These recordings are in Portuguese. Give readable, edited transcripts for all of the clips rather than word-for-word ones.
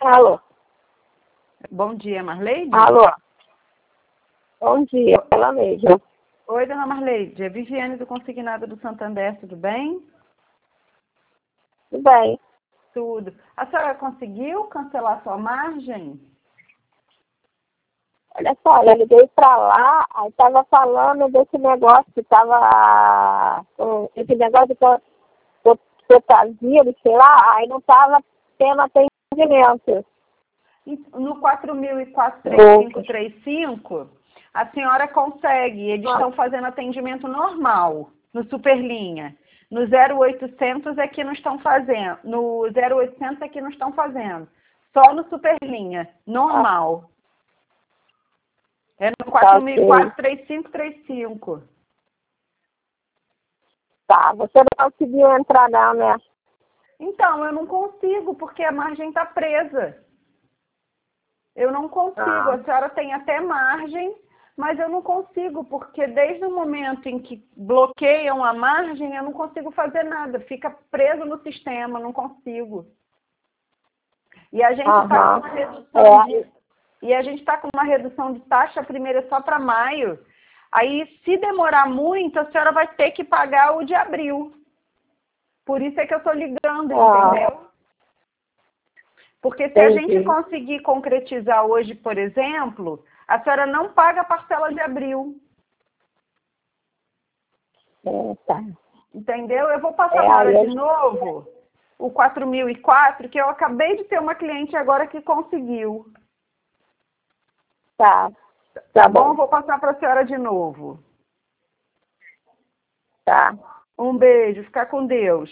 Alô? Bom dia, Marleide? Alô? Bom dia, ela mesma. Oi, dona Marleide. É Viviane do Consignado do Santander, tudo bem? Tudo bem. Tudo. A senhora conseguiu cancelar sua margem? Olha só, eu liguei pra lá, aí tava falando desse negócio que tava... Esse negócio que eu fazia, sei lá, aí não tava tendo atendimento. No 4004-3535, a senhora consegue. Eles estão fazendo atendimento normal, no Superlinha. No 0800 é que não estão fazendo. No 0800 é que não estão fazendo. Só no Superlinha, normal. É no 4004-3535. Tá, você não conseguiu entrar não, né? Então, eu não consigo, porque a margem está presa. Eu não consigo. Ah. A senhora tem até margem, mas eu não consigo, porque desde o momento em que bloqueiam a margem, eu não consigo fazer nada. Fica preso no sistema, não consigo. E a gente está com uma redução e a gente está com uma redução de taxa, a primeira é só para maio. Aí, se demorar muito, a senhora vai ter que pagar o de abril. Por isso é que eu estou ligando, entendeu? Porque se a gente conseguir concretizar hoje, por exemplo, a senhora não paga a parcela de abril. Tá. Entendeu? Eu vou passar para a senhora de novo o 4004, que eu acabei de ter uma cliente agora que conseguiu. Tá. Tá bom? Vou passar para a senhora de novo. Tá. Um beijo. Fica com Deus.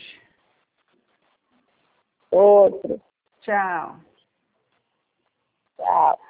Outro. Tchau. Tchau.